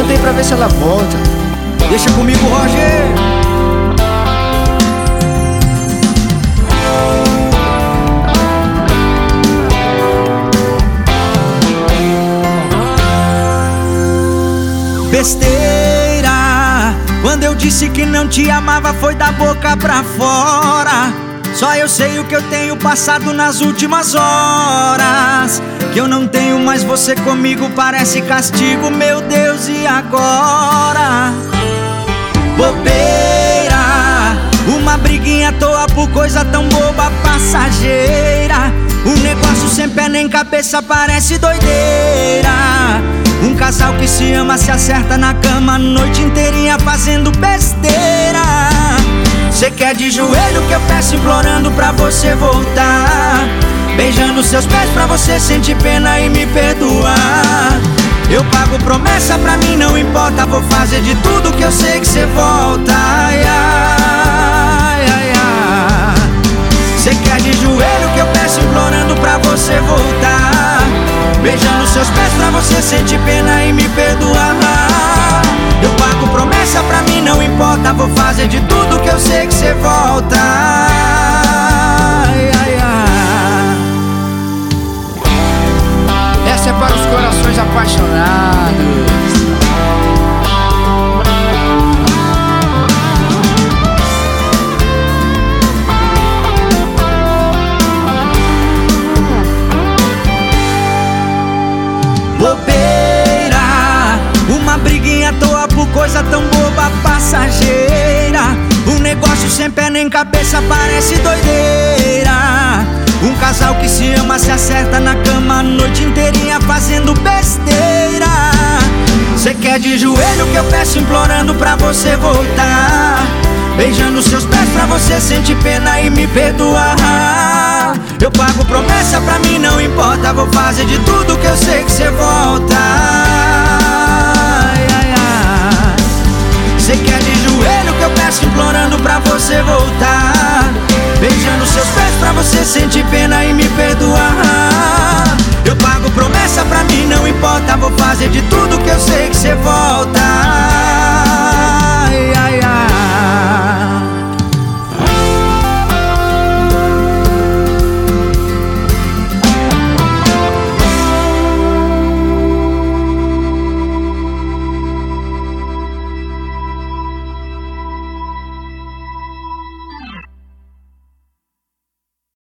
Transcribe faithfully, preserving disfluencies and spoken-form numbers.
Canta aí pra ver se ela volta. Deixa comigo, Roger. Besteira, quando eu disse que não te amava foi da boca pra fora. Só eu sei o que eu tenho passado nas últimas horas. Que eu não tenho mais você comigo, parece castigo, meu Deus, e agora? Bobeira, uma briguinha à toa por coisa tão boba, passageira. Um negócio sem pé nem cabeça, parece doideira. Um casal que se ama se acerta na cama a noite inteirinha fazendo besteira. Cê quer de joelho que eu peço implorando pra você voltar, beijando seus pés pra você sentir pena e me perdoar. Eu pago promessa, pra mim não importa, vou fazer de tudo que eu sei que cê volta. Ai, ai, ai, ai. Cê quer de joelho que eu peço implorando pra você voltar, beijando seus pés pra você sentir pena e me perdoar. Eu pago promessa, pra mim não importa, vou fazer de tudo que eu sei que cê volta. Ai, ai, ai. Essa é para os corações apaixonados. Bobeira, uma briguinha à toa por coisa tão boba, passageira. Um negócio sem pé nem cabeça, parece doideira. Um casal que se ama se acerta na cama a noite inteirinha fazendo besteira. Cê quer de joelho que eu peço implorando pra você voltar, beijando seus pés pra você sentir pena e me perdoar. Eu pago promessa, pra mim não importa, vou fazer de tudo que eu sei que cê volta. Ai, ai, ai. Cê quer de joelho que eu peço implorando pra você voltar, beijando seus pés pra você sentir pena e me perdoar. Eu pago promessa, pra mim não importa, vou fazer de tudo que eu sei que cê volta.